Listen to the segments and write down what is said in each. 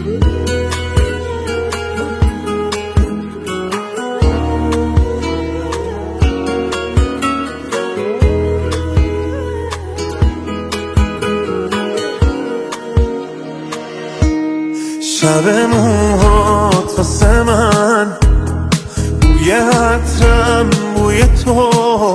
شب موهات واسه من بوی عطرم بوی تو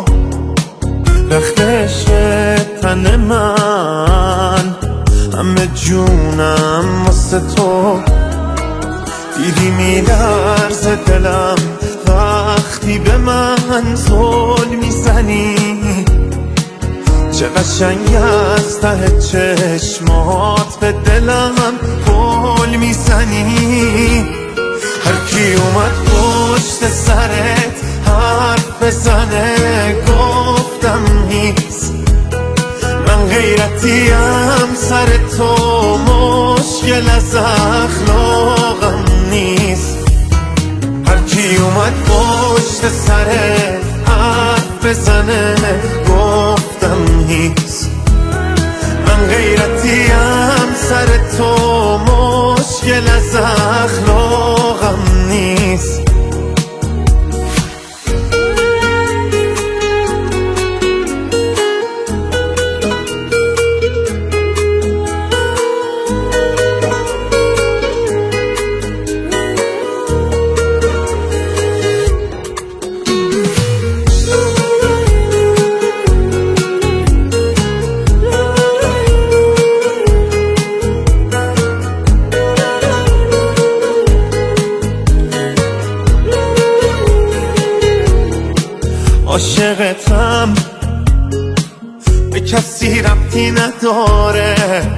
رختش تن من همه جونم واسه تو دیدی میلرزه دلم وقتی به من زل میزنی چه قشنگ از ته چشمات به دلم گل میزنی هر کی اومد پشت سرت حرف بزنه گفتم نیست من غیرتیم سر تو مشکل از اخلاقم نیست هر کی اومد پشت سرت حرف بزنه گفتم نیست من غیرتیم سر تو مشکل از اخلاقم نیست عاشقتم به کسی ربطی نداره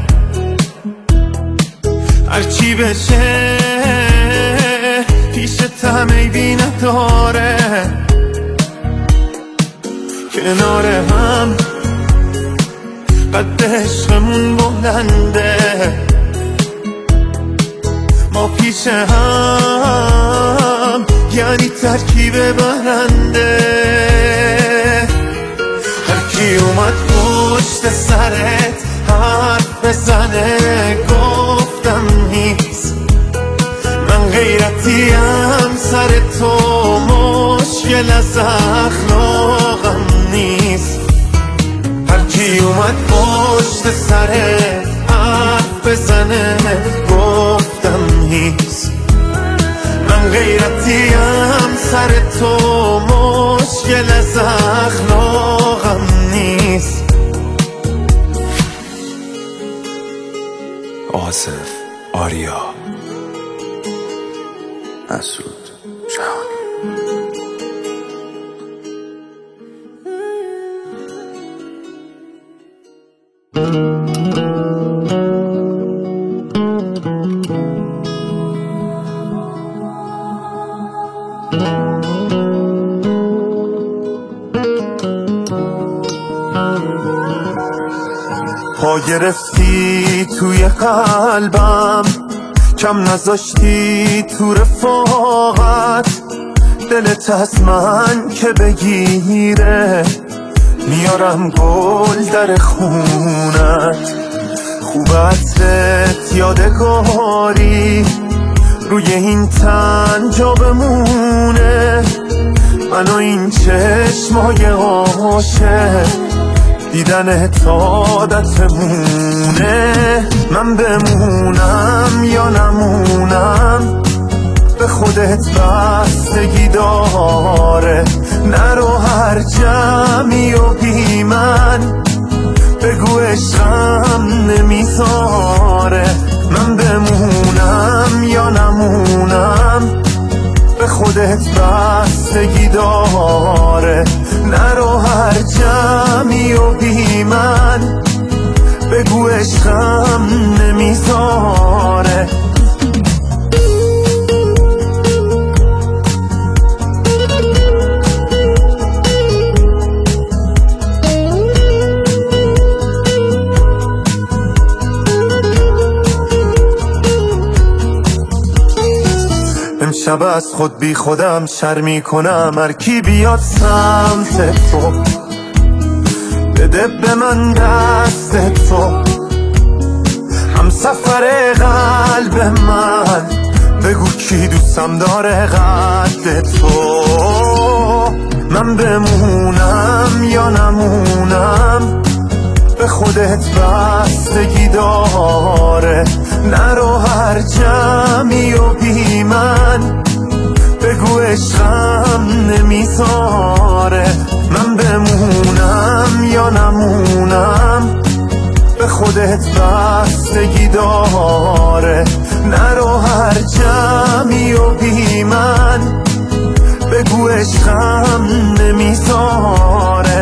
هرچی بشه پیشتم عیبی نداره کنار هم قد عشقمون بلنده ما پیش هم یعنی ترکیب برنده هر کی اومد پشت سرت حرف بزنه گفتم نیست من غیرتیم سر تو مشکل از اخلاقم نیست هر کی اومد پشت سرت حرف بزنه گفتم نیست من غیرتیم سر تو مشکل از اخلاقم نیست آصف آریا مسعود جهانی پا گرفتی توی قلبم کم نذاشتی تو رفاقت دلت از من که بگیره میارم گل در خونت خوب عطرت یادگاری روی این تن جا بمونه من و این چشمای عاشق دیدن عادتمونه من بمونم یا نمونم به خودت بستگی داره نرو هر جمعی و بی من بگو عشقم نمیذاره من بمونم یا نمونم به خودت بستگی داره نرو هر جمعی و بی من بگو عشقم نمیذاره امشب از خود بی خودم شرمی کنم هر کی بیاد سمت تو بده به من دست تو هم سفر قلب به من بگو کی دوستم داره قد تو. من بمونم یا نمونم به خودت بستگی داره. نرو هر جمعی و بی من بگو عشقم نمیذاره. من بمونم یا نمونم به خودت بستگی داره. نرو هر جمعی و بی من بگو عشقم نمیذاره.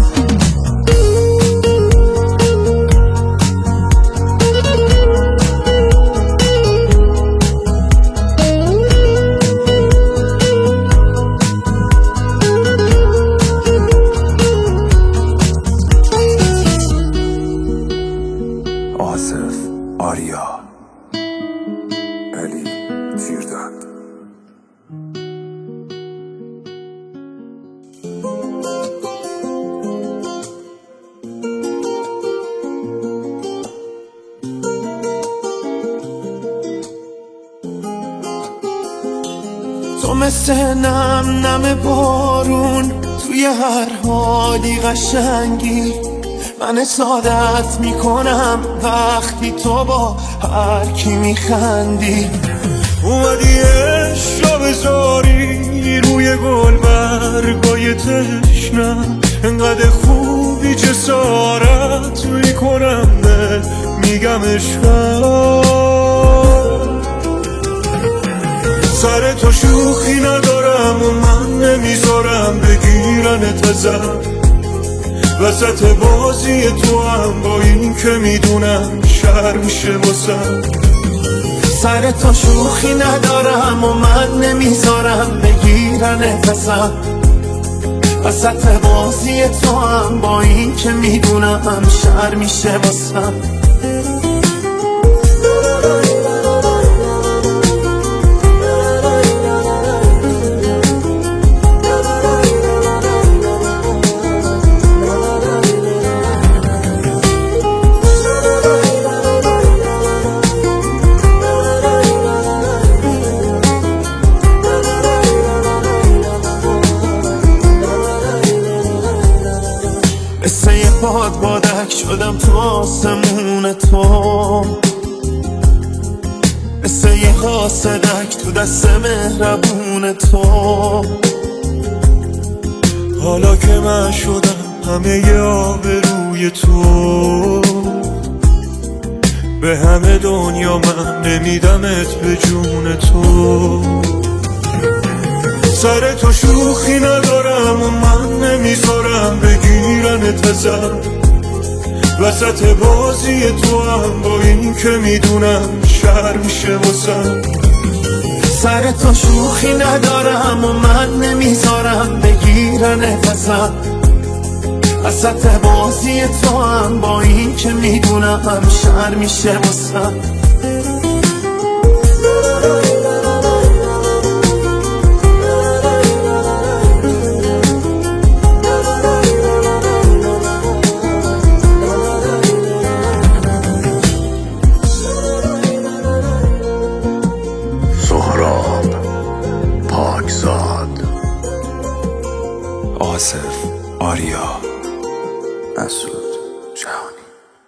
آصف آریا علی تیرداد. تو مثل نم بارون توی هر حالی قشنگی. من سعادت میکنم وقتی تو با هر کی میخندی. اومدی عشق بذاری روی گل برگای تشنم. انقدر خوبی جسارت میکنم میگم عشقم. سر تو شوخی ندارم و من نمیذارم بگیرنت ازم. وسط بازی تو هم با این که میدونم شر میشه واسم. سر تو شوخی ندارم و من نمیذارم بگیرنت ازم. وسط بازی تو هم با این که میدونم شر میشه واسم. مثل یه بادک شدم تو آسمون تو. مثل یه قاصدک تو دست مهربون تو. حالا که من شدم همه ی آبروی تو. به همه دنیا من نمیدمت به جون تو. سر تو شوخی ندارم و من نمیذارم بگیرنت ازم. وسط بازی تو هم با این که میدونم شر میشه واسم. سر تو شوخی ندارم و من نمیذارم بگیرنت ازم. وسط بازی تو هم با این که میدونم شر میشه واسم. آصف آریا مسعود جهانی.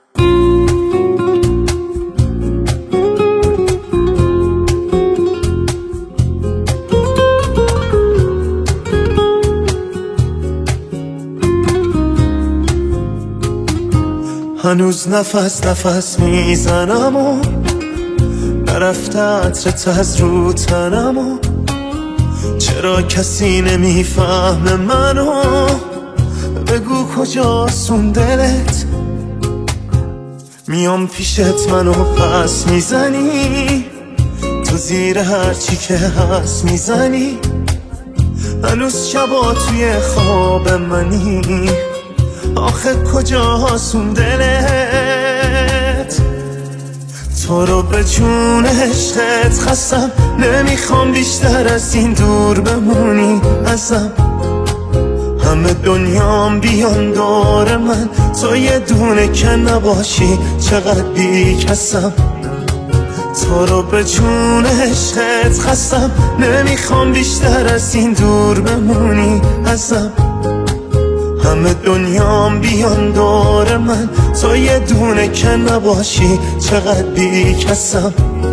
هنوز نفس میزنم و نرفته عطرت از رو تنم و چرا کسی نمیفهمه منو. بگو کجاست اون دلت. میام پیشت منو پس میزنی. تو زیر هرچی که هست میزنی. هنوز شبا توی خواب منی. آخه کجاست اون دلت. تو رو به جون عشقت خستم. نمیخوام بیشتر از این دور بمونی ازم. همه دنیام بیان دور من. تو یه دونه که نباشی چقدر بی کسم. تو رو به جون عشقت خستم، نمیخوام بیشتر از این دور بمونی ازم. همه دنیام بیان دور من، تو یه دونه که نباشی چقدر بی کسم.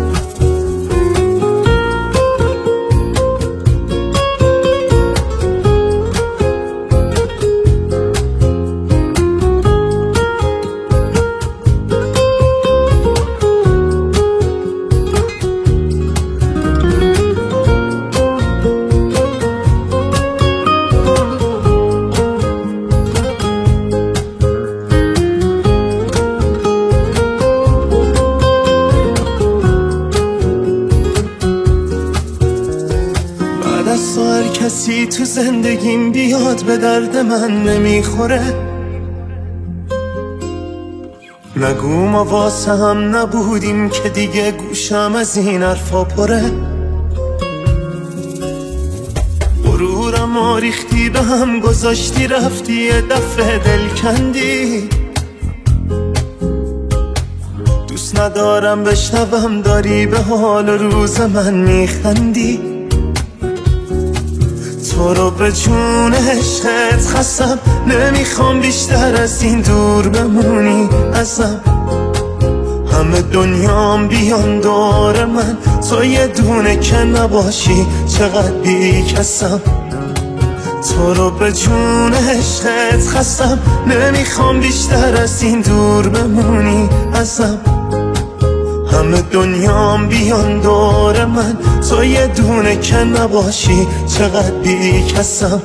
هر کسی تو زندگیم بیاد به درد من نمیخوره. نگو ما واسه هم نبودیم که دیگه گوشم از این حرفا پره. غرورم ریختی به هم گذاشتی، رفتی یه دفعه دل کندی. دوست ندارم بشنوم داری به حال روز من میخندی. تو رو به جون عشقت خستم، نمیخوام بیشتر از این دور بمونی ازم. همه دنیام بیان دور من، تو یه دونه که نباشی چقدر بی کسم. تو رو به جون عشقت خستم، نمیخوام بیشتر از این دور بمونی ازم. همه دنیام بیان دور من، تو یه دونه که نباشی چقدر بی کسم.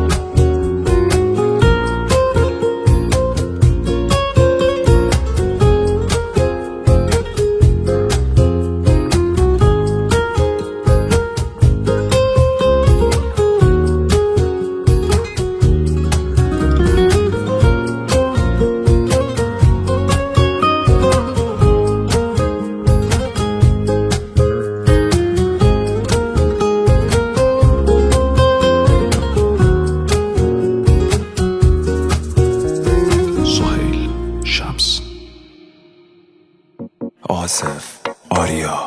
آصف آریا.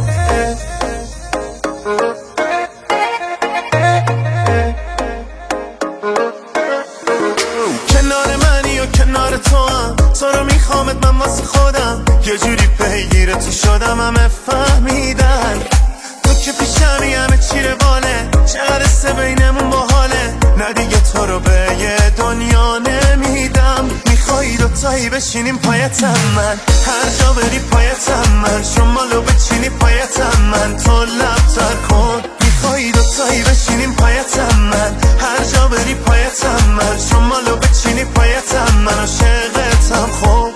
کنار منی و کنار تو هم، تو رو میخوامت من واسه خودم. یه جوری پیگیر تو شدم همه فهمیدن. تو که پیشمی همه چی رواله، چقدر سه بینمون باحاله. نه دیگه تو رو به یه دنیا نمیدم. میخوایی دوتایی بشینیم پایتم من، هر جا بری پایتم من. شمالو بچینی پایتم من، تو لبتر کن. میخوایی دوتایی بشینیم پایتم من، هر جا بری پایتم من. شمالو بچینی پایتم من، عاشقتم خوب.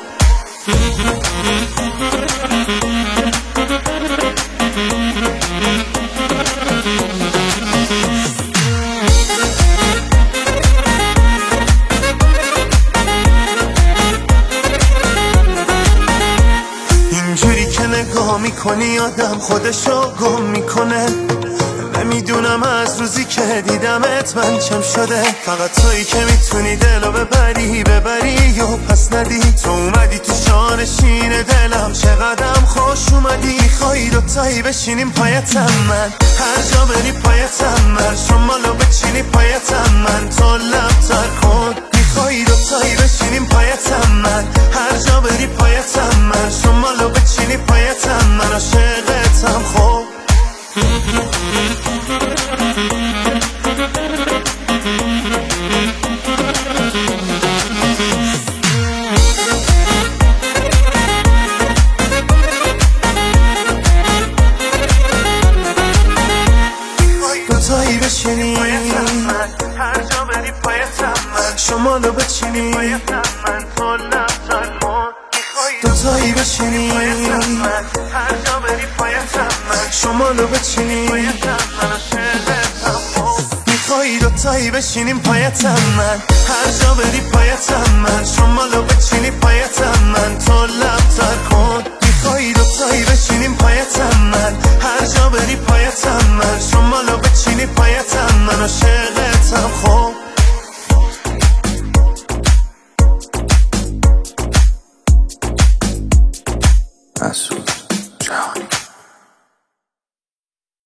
اینجوری که نگاه میکنی آدم خودشو گم میکنه. نمیدونم از روزی که دیدمت من چم شده. فقط تویی که میتونی دلو ببری و پس ندی. تو اومدی تو شانشین دلم، چقدرم خوش اومدی. میخوایی دوتایی بشینیم پایتم من، هر جا بری پایتم من. شمالو بچینی پایتم من، تو لبتر کن. میخوایی دوتایی بشینیم پایتم من، هر جا بری پایتم من. شمالو بچینی پایتم من، عاشقتم خوب. دوتایی بشینی پایتم من، هر جا بری پایتم من. شمالو بچینی پایتم من، تو لبتر کن. دوتایی بشینی پایتم من، هر جا بری پایتم من. شمالو بچینی پایتم من، عاشقتم خوب. میخوایی دوتایی بشینیم پایتم من، هر جا بری پایتم من. شمالو بچینی پایتم من، تو لبتر کن. میخوایی دوتایی بشینیم پایتم من.